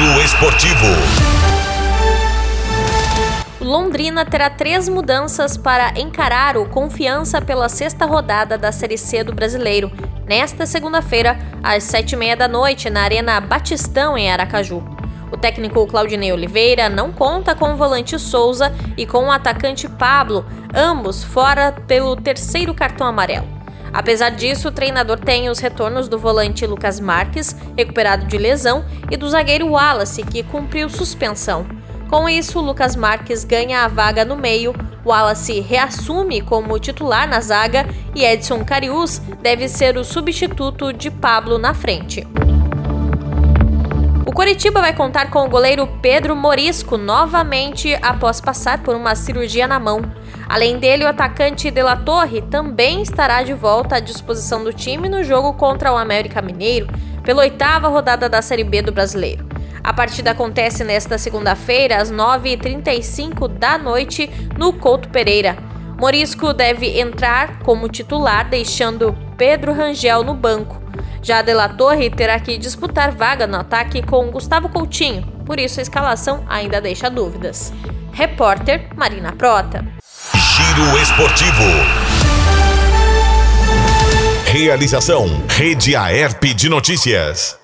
Giro Esportivo. Londrina terá 3 mudanças para encarar o Confiança pela 6ª rodada da Série C do Brasileiro, nesta segunda-feira, às 7h30 da noite, na Arena Batistão, em Aracaju. O técnico Claudinei Oliveira não conta com o volante Souza e com o atacante Pablo, ambos fora pelo 3º cartão amarelo. Apesar disso, o treinador tem os retornos do volante Lucas Marques, recuperado de lesão, e do zagueiro Wallace, que cumpriu suspensão. Com isso, Lucas Marques ganha a vaga no meio, Wallace reassume como titular na zaga e Edson Cariús deve ser o substituto de Pablo na frente. O Coritiba vai contar com o goleiro Pedro Morisco novamente após passar por uma cirurgia na mão. Além dele, o atacante De La Torre também estará de volta à disposição do time no jogo contra o América Mineiro, pela 8ª rodada da Série B do Brasileiro. A partida acontece nesta segunda-feira, às 9h35 da noite, no Couto Pereira. Morisco deve entrar como titular, deixando Pedro Rangel no banco. Já De La Torre terá que disputar vaga no ataque com Gustavo Coutinho, por isso a escalação ainda deixa dúvidas. Repórter Marina Prota. Giro Esportivo. Realização: Rede Aerp de Notícias.